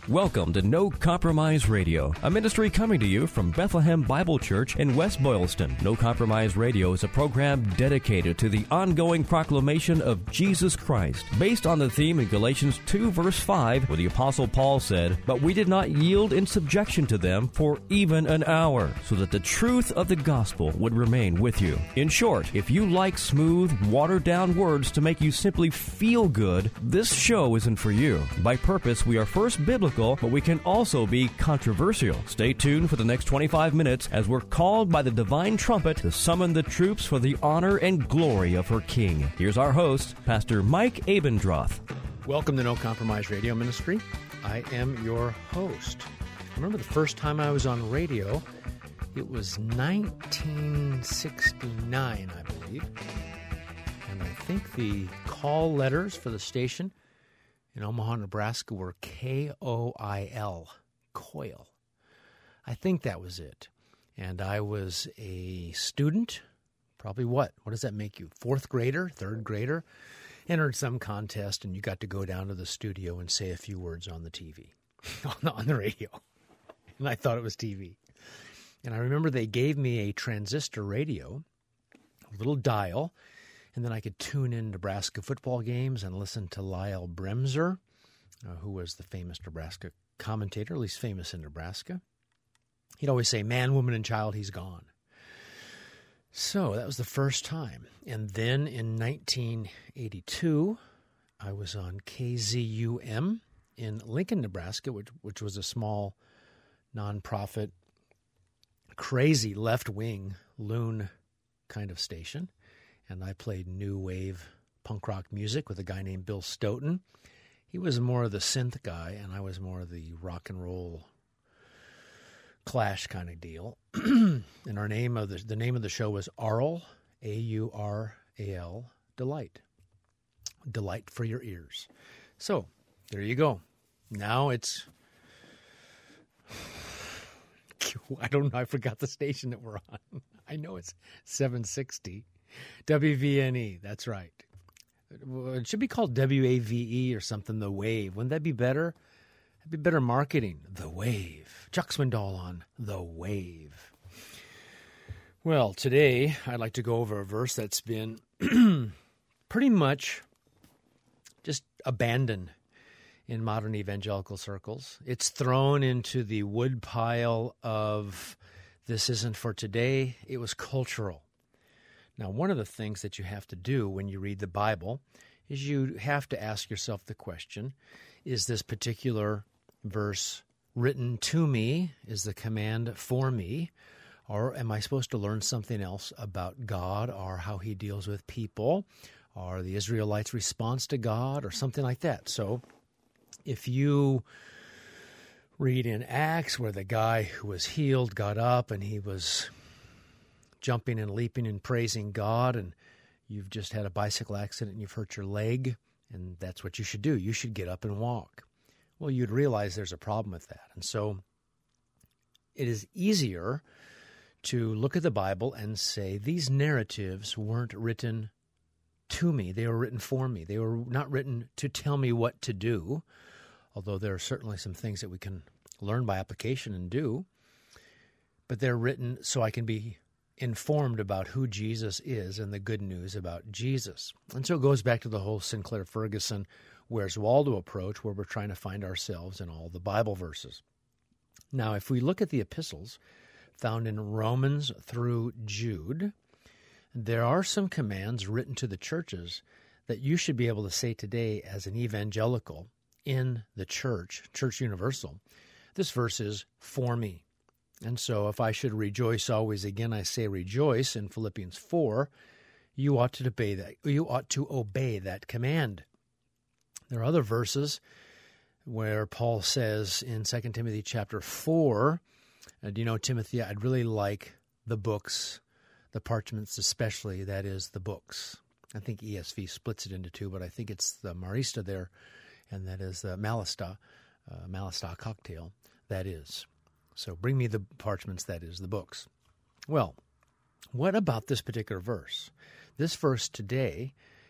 Welcome to No Compromise Radio, a ministry coming to you from Bethlehem Bible Church in West Boylston. No Compromise Radio is a program dedicated to the ongoing proclamation of Jesus Christ, based on the theme in Galatians 2, verse 5, where the Apostle Paul said, "But we did not yield in subjection to them for even an hour, so that the truth of the gospel would remain with you." In short, if you like smooth, watered-down words to make you simply feel good, this show isn't for you. By purpose, we are first biblical, but we can also be controversial. Stay tuned for the next 25 minutes as we're called by the divine trumpet to summon the troops for the honor and glory of her King. Here's our host, Pastor Mike Abendroth. Welcome to No Compromise Radio Ministry. I am your host. I remember the first time I was on radio, it was 1969, I believe. And I think the call letters for the station in Omaha, Nebraska were KOIL, COIL. I think that was it. And I was a student, probably what does that make you? Fourth grader, third grader? Entered some contest, and you got to go down to the studio and say a few words on the TV, on the radio. And I thought it was TV. And I remember they gave me a transistor radio, a little dial, and then I could tune in Nebraska football games and listen to Lyle Bremser, who was the famous Nebraska commentator, at least famous in Nebraska. He'd always say, "Man, woman, and child, he's gone." So that was the first time. And then in 1982, I was on KZUM in Lincoln, Nebraska, which was a small nonprofit, crazy left-wing loon kind of station. And I played new wave punk rock music with a guy named Bill Stoughton. He was more of the synth guy, and I was more of the rock and roll Clash kind of deal. And our name of the name of the show was Aural, AURAL, Delight. Delight for your ears. So there you go. Now it's, I don't know, I forgot the station that we're on. I know it's 760. WVNE, that's right. It should be called WAVE or something, The Wave. Wouldn't that be better? That'd be better marketing. The Wave. Chuck Swindoll on The Wave. Well, today I'd like to go over a verse that's been pretty much just abandoned in modern evangelical circles. It's thrown into the woodpile of this isn't for today. It was cultural. Now, one of the things that you have to do when you read the Bible is you have to ask yourself the question, is this particular verse written to me? Is the command for me? Or am I supposed to learn something else about God or how he deals with people or the Israelites' response to God or something like that? So if you read in Acts where the guy who was healed got up and he was jumping and leaping and praising God, and you've just had a bicycle accident and you've hurt your leg, and that's what you should do. You should get up and walk. Well, you'd realize there's a problem with that. And so it is easier to look at the Bible and say, these narratives weren't written to me. They were written for me. They were not written to tell me what to do, although there are certainly some things that we can learn by application and do. But they're written so I can be informed about who Jesus is and the good news about Jesus. And so it goes back to the whole Sinclair Ferguson, Where's Waldo approach, where we're trying to find ourselves in all the Bible verses. Now, if we look at the epistles found in Romans through Jude, there are some commands written to the churches that you should be able to say today as an evangelical in the church, Church Universal. This verse is for me. And so if I should rejoice always, again I say rejoice in Philippians 4, you ought to obey that. You ought to obey that command. There are other verses where Paul says in 2 Timothy chapter 4, do you know, Timothy, I'd really like the books, the parchments especially, that is the books. I think ESV splits it into two, but I think it's the Marista there, and that is the Malista cocktail, that is. So bring me the parchments, that is, the books. Well, what about this particular verse? This verse today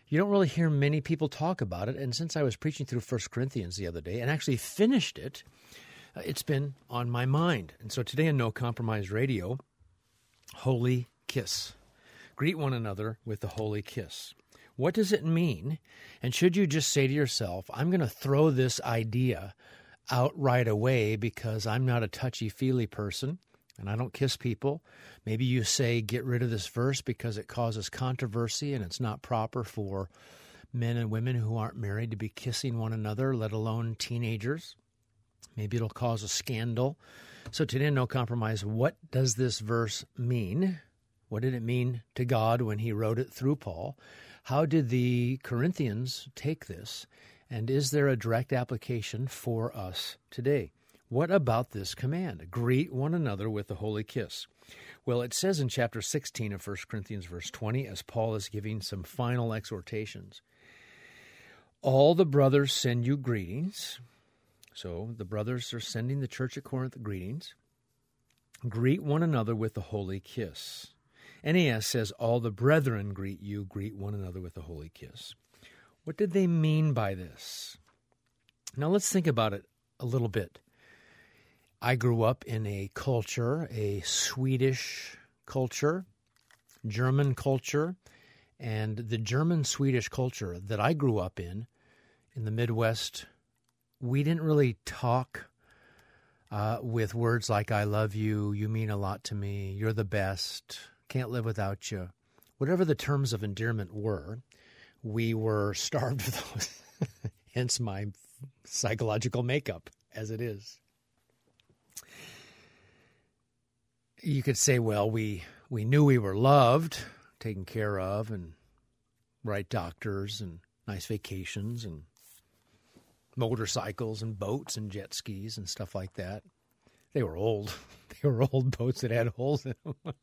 You don't really hear many people talk about it, and since I was preaching through 1 Corinthians the other day and actually finished it, it's been on my mind. And so today on No Compromise Radio, Holy Kiss. Greet one another with the holy kiss. What does it mean? And should you just say to yourself, I'm going to throw this idea out right away because I'm not a touchy-feely person and I don't kiss people? Maybe you say, get rid of this verse because it causes controversy and it's not proper for men and women who aren't married to be kissing one another, let alone teenagers. Maybe it'll cause a scandal. So today, No Compromise, what does this verse mean? What did it mean to God when he wrote it through Paul? How did the Corinthians take this? And is there a direct application for us today? What about this command? Greet one another with a holy kiss. Well, it says in chapter 16 of 1 Corinthians, verse 20, as Paul is giving some final exhortations, all the brothers send you greetings. So the brothers are sending the church at Corinth greetings. Greet one another with a holy kiss. NAS says, all the brethren greet you, greet one another with a holy kiss. What did they mean by this? Now let's think about it a little bit. I grew up in a culture, a Swedish culture, German culture, and the German-Swedish culture that I grew up in the Midwest, we didn't really talk with words like, I love you, you mean a lot to me, you're the best, can't live without you. Whatever the terms of endearment were, we were starved of those. Hence my psychological makeup as it is. You could say, well, we knew we were loved, taken care of, and right doctors and nice vacations and motorcycles and boats and jet skis and stuff like that. They were old. They were old boats that had holes in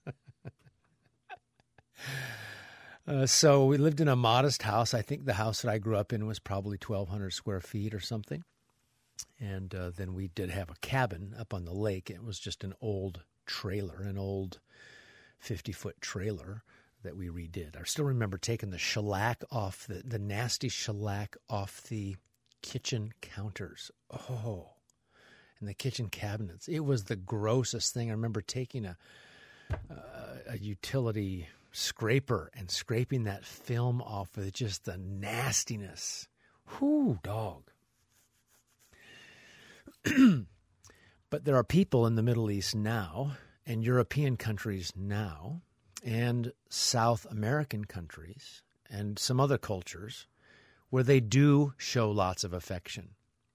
them. So we lived in a modest house. I think the house that I grew up in was probably 1,200 square feet or something. And then we did have a cabin up on the lake. It was just an old trailer, an old 50-foot trailer that we redid. I still remember taking the shellac off, the nasty shellac off the kitchen counters. Oh, and the kitchen cabinets. It was the grossest thing. I remember taking a utility scraper and scraping that film off with just the nastiness. Whoo, dog. But there are people in the Middle East now, and European countries now, and South American countries, and some other cultures, where they do show lots of affection.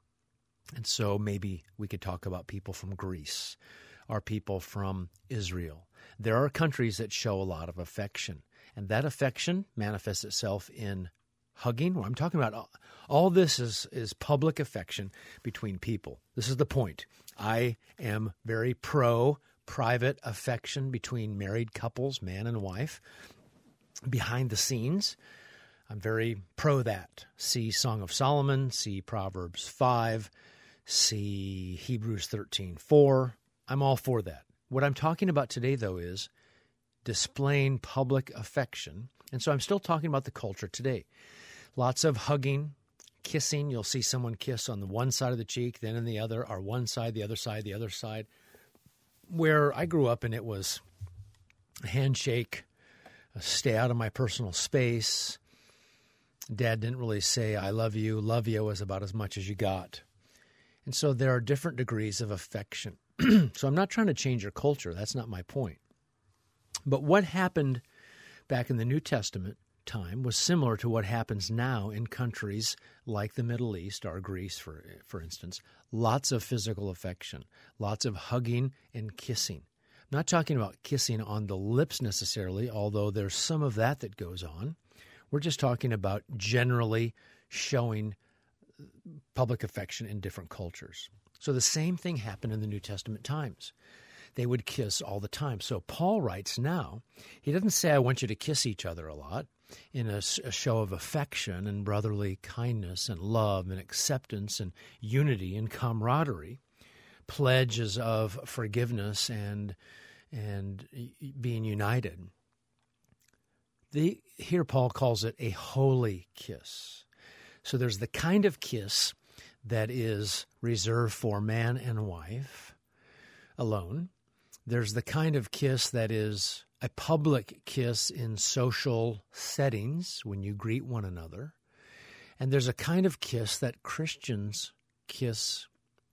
And so maybe we could talk about people from Greece or people from Israel. There are countries that show a lot of affection, and that affection manifests itself in hugging. Well, I'm talking about all this is public affection between people. This is the point. I am very pro private affection between married couples, man and wife, behind the scenes. I'm very pro that. See Song of Solomon, see Proverbs 5, see Hebrews 13:4. I'm all for that. What I'm talking about today, though, is displaying public affection. And so I'm still talking about the culture today. Lots of hugging, kissing. You'll see someone kiss on the one side of the cheek, then in the other, or one side, the other side, the other side. Where I grew up, and it was a handshake, stay out of my personal space. Dad didn't really say, I love you. Love you was about as much as you got. And so there are different degrees of affection. So I'm not trying to change your culture. That's not my point. But what happened back in the New Testament time was similar to what happens now in countries like the Middle East or Greece, for instance. Lots of physical affection, lots of hugging and kissing. I'm not talking about kissing on the lips necessarily, although there's some of that goes on. We're just talking about generally showing public affection in different cultures. So the same thing happened in the New Testament times. They would kiss all the time. So Paul writes now, he doesn't say, I want you to kiss each other a lot in a show of affection and brotherly kindness and love and acceptance and unity and camaraderie, pledges of forgiveness and being united. Here Paul calls it a holy kiss. So there's the kind of kiss that is reserved for man and wife alone. There's the kind of kiss that is a public kiss in social settings when you greet one another. And there's a kind of kiss that Christians kiss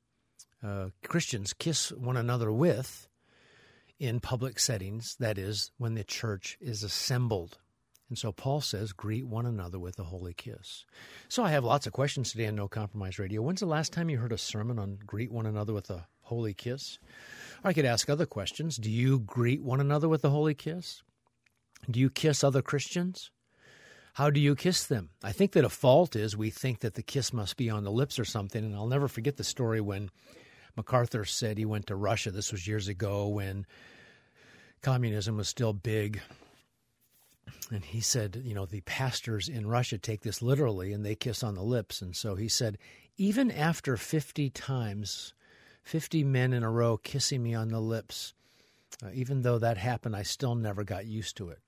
one another with in public settings, that is, when the church is assembled. And so Paul says, greet one another with a holy kiss. So I have lots of questions today on No Compromise Radio. When's the last time you heard a sermon on greet one another with a holy kiss? Or I could ask other questions. Do you greet one another with a holy kiss? Do you kiss other Christians? How do you kiss them? I think that a fault is we think that the kiss must be on the lips or something. And I'll never forget the story when MacArthur said he went to Russia. This was years ago when communism was still big. And he said, the pastors in Russia take this literally and they kiss on the lips. And so he said, even after 50 times, 50 men in a row kissing me on the lips, even though that happened, I still never got used to it.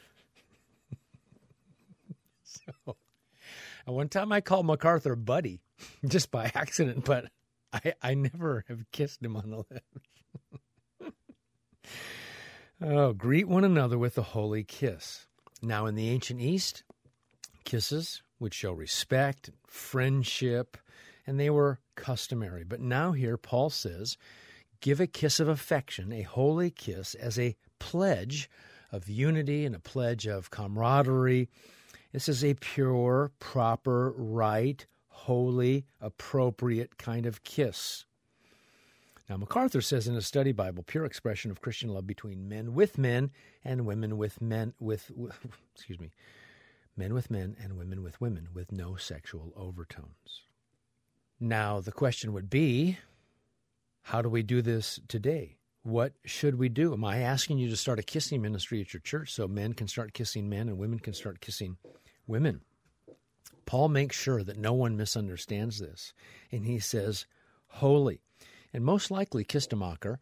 So, one time I called MacArthur buddy just by accident, but I never have kissed him on the lips. Oh, greet one another with a holy kiss. Now, in the ancient East, kisses would show respect, friendship, and they were customary. But now here, Paul says, give a kiss of affection, a holy kiss, as a pledge of unity and a pledge of camaraderie. This is a pure, proper, right, holy, appropriate kind of kiss. Now, MacArthur says in his study Bible, pure expression of Christian love between men with men and women with men men with men and women with women with no sexual overtones. Now, the question would be, how do we do this today? What should we do? Am I asking you to start a kissing ministry at your church so men can start kissing men and women can start kissing women? Paul makes sure that no one misunderstands this, and he says, holy. And most likely, Kistemacher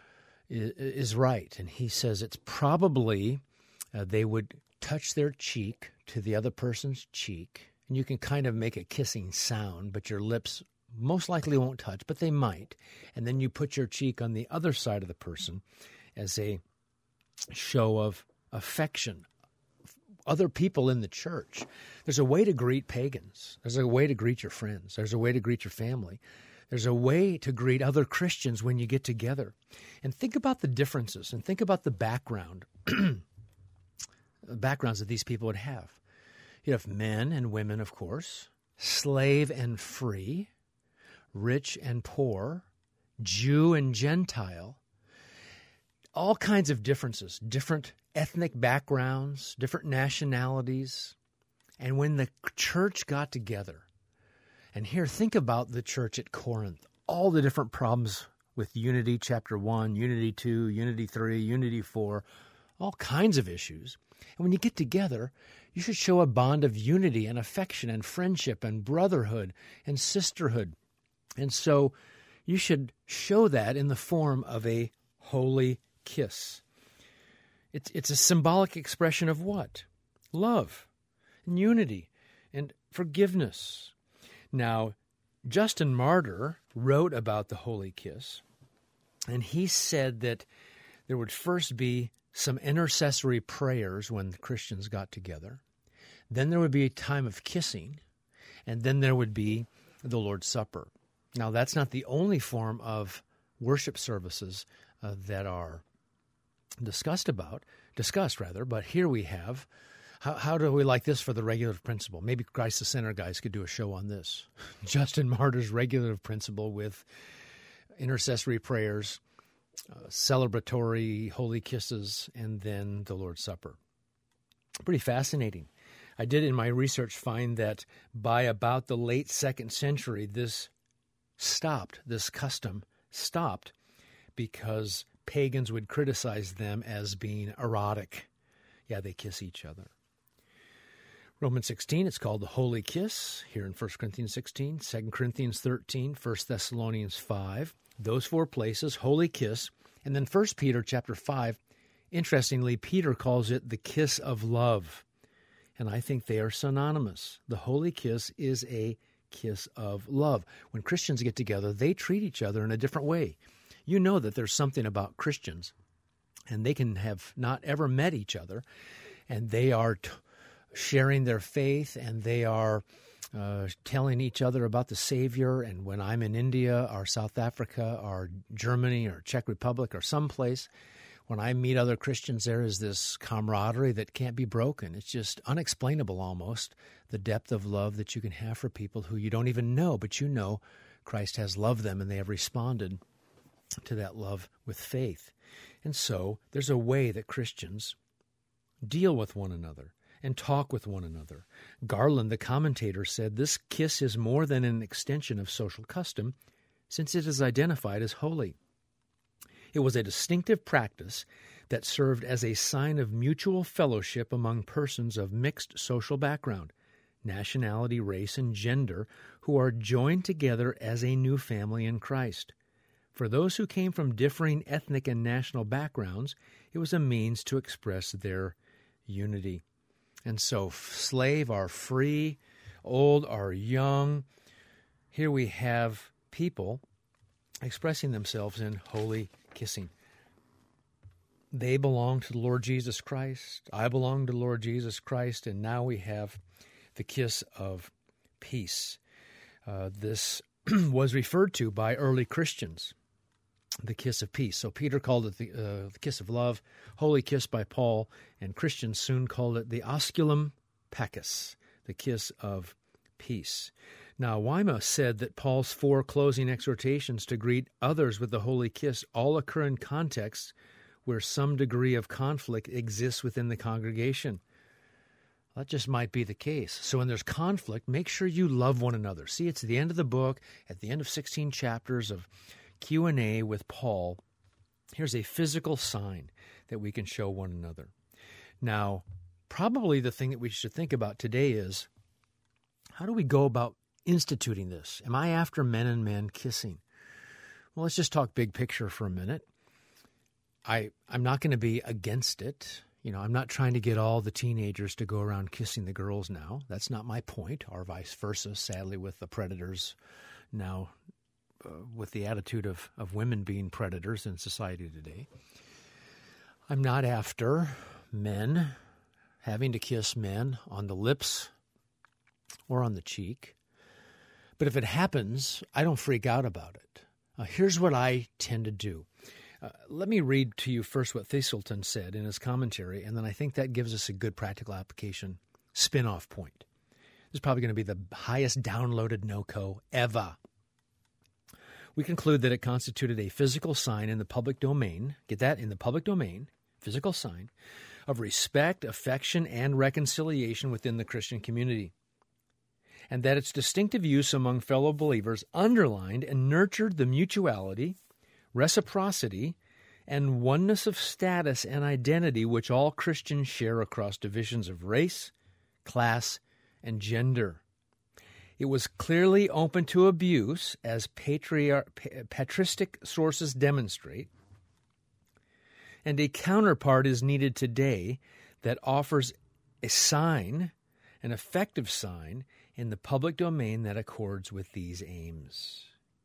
is right. And he says it's probably they would touch their cheek to the other person's cheek. And you can kind of make a kissing sound, but your lips most likely won't touch, but they might. And then you put your cheek on the other side of the person as a show of affection. Other people in the church. There's a way to greet pagans. There's a way to greet your friends. There's a way to greet your family. There's a way to greet other Christians when you get together. And think about the differences and think about the background, backgrounds that these people would have. You have men and women, of course, slave and free, rich and poor, Jew and Gentile, all kinds of differences, different ethnic backgrounds, different nationalities. And when the church got together, and here, think about the church at Corinth, all the different problems with unity, chapter 1, unity 2, unity 3, unity 4, all kinds of issues. And when you get together, you should show a bond of unity and affection and friendship and brotherhood and sisterhood. And so you should show that in the form of a holy kiss. It's a symbolic expression of what? Love and unity and forgiveness. Now, Justin Martyr wrote about the holy kiss, and he said that there would first be some intercessory prayers when Christians got together. Then there would be a time of kissing, and then there would be the Lord's Supper. Now, that's not the only form of worship services that are discussed, but here we have. How do we like this for the regulative principle? Maybe Christ the Center guys could do a show on this. Justin Martyr's regulative principle with intercessory prayers, celebratory holy kisses, and then the Lord's Supper. Pretty fascinating. I did in my research find that by about the late 2nd century, this custom stopped because pagans would criticize them as being erotic. Yeah, they kiss each other. Romans 16, it's called the Holy Kiss, here in 1 Corinthians 16, 2 Corinthians 13, 1 Thessalonians 5. Those 4 places, Holy Kiss. And then 1 Peter chapter 5, Interestingly, Peter calls it the kiss of love, and I think they are synonymous. The holy kiss is a kiss of love. When Christians get together, they treat each other in a different way. You know that there's something about Christians, and they can have not ever met each other, and they are sharing their faith, and they are telling each other about the Savior. And when I'm in India or South Africa or Germany or Czech Republic or someplace, when I meet other Christians, there is this camaraderie that can't be broken. It's just unexplainable almost, the depth of love that you can have for people who you don't even know, but you know Christ has loved them and they have responded to that love with faith. And so there's a way that Christians deal with one another and talk with one another. Garland, the commentator, said, "This kiss is more than an extension of social custom, since it is identified as holy. It was a distinctive practice that served as a sign of mutual fellowship among persons of mixed social background, nationality, race, and gender, who are joined together as a new family in Christ. For those who came from differing ethnic and national backgrounds, it was a means to express their unity." And so slave or free, old or young, here we have people expressing themselves in holy kissing. They belong to the Lord Jesus Christ. I belong to the Lord Jesus Christ. And now we have the kiss of peace. This was referred to by early Christians, the kiss of peace. So Peter called it the kiss of love, holy kiss by Paul, and Christians soon called it the osculum pacus, the kiss of peace. Now, Weymouth said that Paul's 4 closing exhortations to greet others with the holy kiss all occur in contexts where some degree of conflict exists within the congregation. That just might be the case. So when there's conflict, make sure you love one another. See, it's the end of the book, at the end of 16 chapters of Q&A with Paul. Here's a physical sign that we can show one another. Now, probably the thing that we should think about today is, how do we go about instituting this? Am I after men and men kissing? Well, let's just talk big picture for a minute. I'm not going to be against it. I'm not trying to get all the teenagers to go around kissing the girls now. That's not my point, or vice versa, sadly, with the predators now, with the attitude of women being predators in society today. I'm not after men having to kiss men on the lips or on the cheek. But if it happens, I don't freak out about it. Here's what I tend to do. Let me read to you first what Thistleton said in his commentary, and then I think that gives us a good practical application spin-off point. This is probably going to be the highest downloaded NoCo ever. We conclude that it constituted a physical sign in the public domain, get that, in the public domain, physical sign, of respect, affection, and reconciliation within the Christian community, and that its distinctive use among fellow believers underlined and nurtured the mutuality, reciprocity, and oneness of status and identity which all Christians share across divisions of race, class, and gender. It was clearly open to abuse, as patristic sources demonstrate, and a counterpart is needed today that offers a sign, an effective sign, in the public domain that accords with these aims.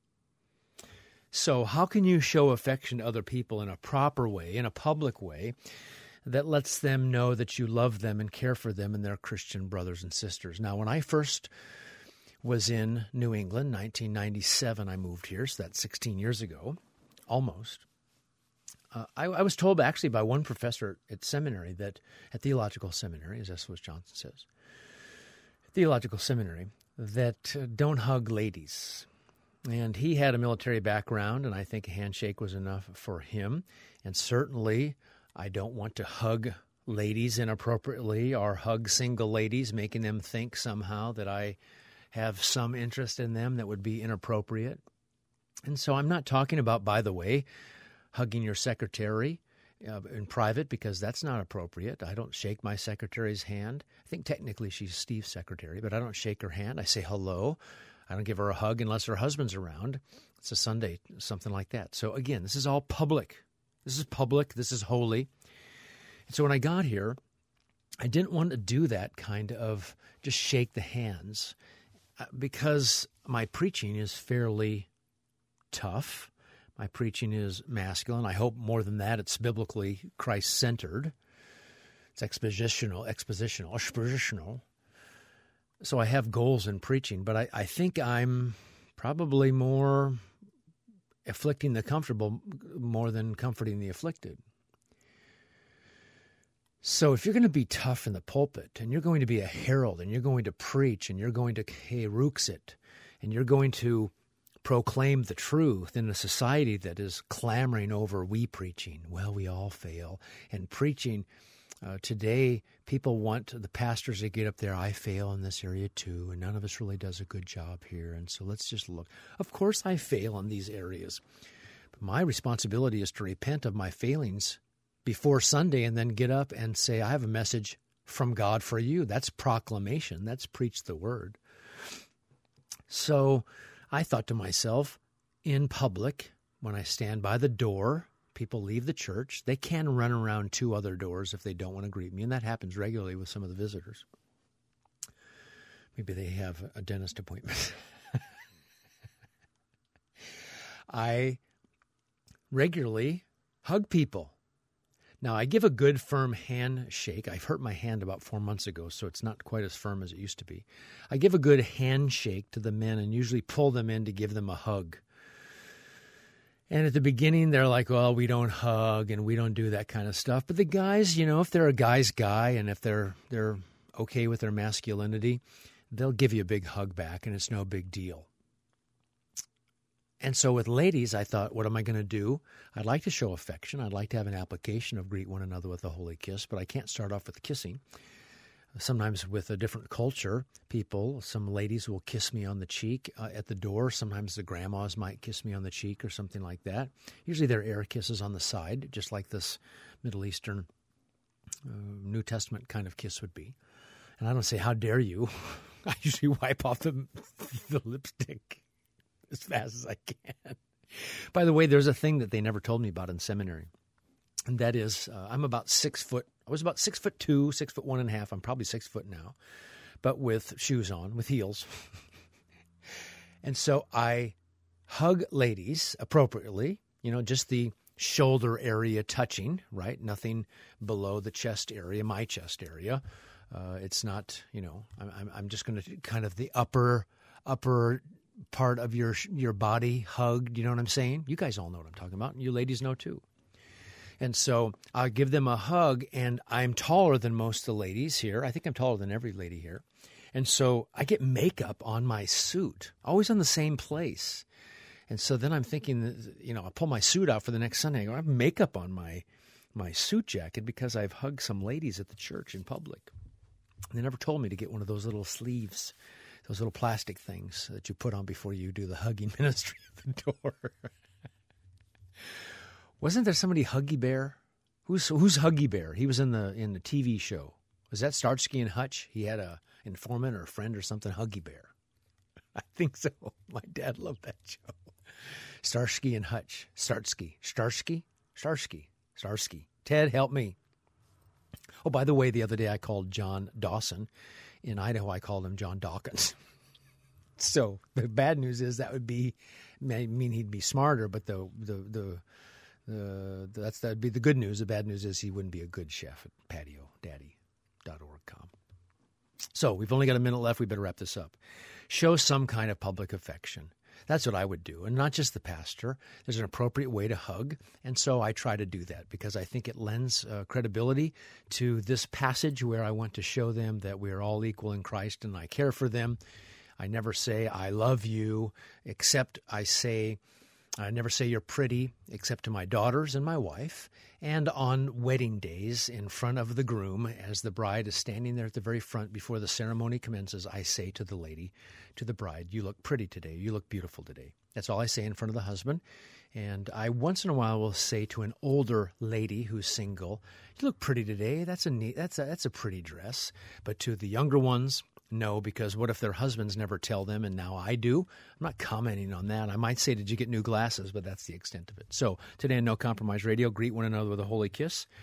So how can you show affection to other people in a proper way, in a public way, that lets them know that you love them and care for them and their Christian brothers and sisters? Now, when I first was in New England, 1997, I moved here, so that's 16 years ago, almost. I was told actually by one professor at seminary, that at Theological Seminary, as S. Lewis Johnson says, Theological Seminary, that don't hug ladies. And he had a military background, and I think a handshake was enough for him. And certainly, I don't want to hug ladies inappropriately or hug single ladies, making them think somehow that I have some interest in them that would be inappropriate. And so I'm not talking about, by the way, hugging your secretary in private, because that's not appropriate. I don't shake my secretary's hand. I think technically she's Steve's secretary, but I don't shake her hand. I say hello. I don't give her a hug unless her husband's around. It's a Sunday, something like that. So again, this is all public. This is public. This is holy. And so when I got here, I didn't want to do that kind of just shake the hands because my preaching is fairly tough. My preaching is masculine. I hope more than that, it's biblically Christ-centered. It's expositional. So I have goals in preaching, but I think I'm probably more afflicting the comfortable more than comforting the afflicted. So if you're going to be tough in the pulpit, and you're going to be a herald, and you're going to preach, and you're going to kerux it, and you're going to proclaim the truth in a society that is clamoring over we preaching, well, we all fail, and preaching today, people want the pastors to get up there, I fail in this area too, and none of us really does a good job here, and so let's just look. Of course I fail in these areas, but my responsibility is to repent of my failings before Sunday and then get up and say, I have a message from God for you. That's proclamation. That's preach the word. So I thought to myself, in public, when I stand by the door, people leave the church. They can run around 2 other doors if they don't want to greet me, and that happens regularly with some of the visitors. Maybe they have a dentist appointment. I regularly hug people. Now, I give a good firm handshake. I've hurt my hand about 4 months ago, so it's not quite as firm as it used to be. I give a good handshake to the men and usually pull them in to give them a hug. And at the beginning, they're like, well, we don't hug and we don't do that kind of stuff. But the guys, if they're a guy's guy and if they're okay with their masculinity, they'll give you a big hug back, and it's no big deal. And so with ladies, I thought, what am I going to do? I'd like to show affection. I'd like to have an application of greet one another with a holy kiss, but I can't start off with kissing. Sometimes with a different culture, some ladies will kiss me on the cheek at the door. Sometimes the grandmas might kiss me on the cheek or something like that. Usually they're air kisses on the side, just like this Middle Eastern New Testament kind of kiss would be. And I don't say, how dare you? I usually wipe off the lipstick as fast as I can. By the way, there's a thing that they never told me about in seminary, and that is I'm about 6 foot. I was about 6'2", 6'1.5". I'm probably 6 foot now, but with shoes on, with heels. And so I hug ladies appropriately, just the shoulder area touching, right? Nothing below the chest area, my chest area. It's not, I'm just going to kind of the upper part of your body hug. Do you know what I'm saying? You guys all know what I'm talking about, and you ladies know too. And so I'll give them a hug, and I'm taller than most of the ladies here. I think I'm taller than every lady here. And so I get makeup on my suit, always on the same place. And so then I'm thinking, I'll pull my suit out for the next Sunday. I have makeup on my suit jacket because I've hugged some ladies at the church in public. They never told me to get one of those little sleeves, those little plastic things that you put on before you do the hugging ministry at the door. Wasn't there somebody, Huggy Bear? Who's Huggy Bear? He was in the TV show. Was that Starsky and Hutch? He had a informant or a friend or something, Huggy Bear. I think so. My dad loved that show. Starsky and Hutch. Starsky. Ted, help me. Oh, by the way, the other day I called John Dawson. In Idaho, I called him John Dawkins. So the bad news is that mean he'd be smarter, but that'd be the good news. The bad news is he wouldn't be a good chef at patiodaddy.org.com. So we've only got a minute left. We better wrap this up. Show some kind of public affection. That's what I would do, and not just the pastor. There's an appropriate way to hug, and so I try to do that because I think it lends credibility to this passage where I want to show them that we are all equal in Christ and I care for them. I never say I love you, except I never say you're pretty, except to my daughters and my wife, and on wedding days in front of the groom, as the bride is standing there at the very front before the ceremony commences, I say to the lady, to the bride, you look pretty today, you look beautiful today. That's all I say in front of the husband. And I once in a while will say to an older lady who's single, you look pretty today, that's a pretty dress. But to the younger ones, no, because what if their husbands never tell them and now I do? I'm not commenting on that. I might say, did you get new glasses? But that's the extent of it. So today on No Compromise Radio, greet one another with a holy kiss.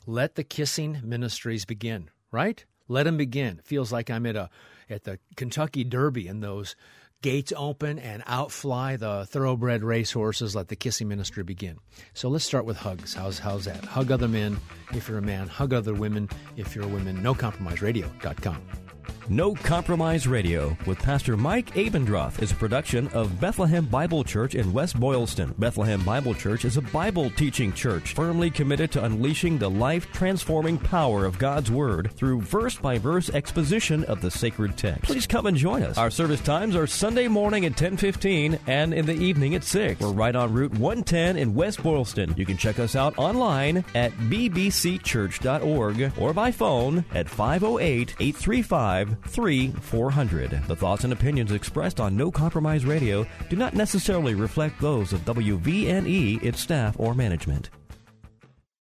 Let the kissing ministries begin, right? Let them begin. It feels like I'm at the Kentucky Derby and those gates open and out fly the thoroughbred racehorses. Let the kissing ministry begin. So let's start with hugs. How's that? Hug other men if you're a man. Hug other women if you're a woman. NoCompromiseRadio.com. No Compromise Radio with Pastor Mike Abendroth is a production of Bethlehem Bible Church in West Boylston. Bethlehem Bible Church is a Bible teaching church firmly committed to unleashing the life-transforming power of God's Word through verse-by-verse exposition of the sacred text. Please come and join us. Our service times are Sunday morning at 10:15 and in the evening at 6. We're right on Route 110 in West Boylston. You can check us out online at bbcchurch.org or by phone at 508-835-3400. The thoughts and opinions expressed on No Compromise Radio do not necessarily reflect those of WVNE, its staff, or management.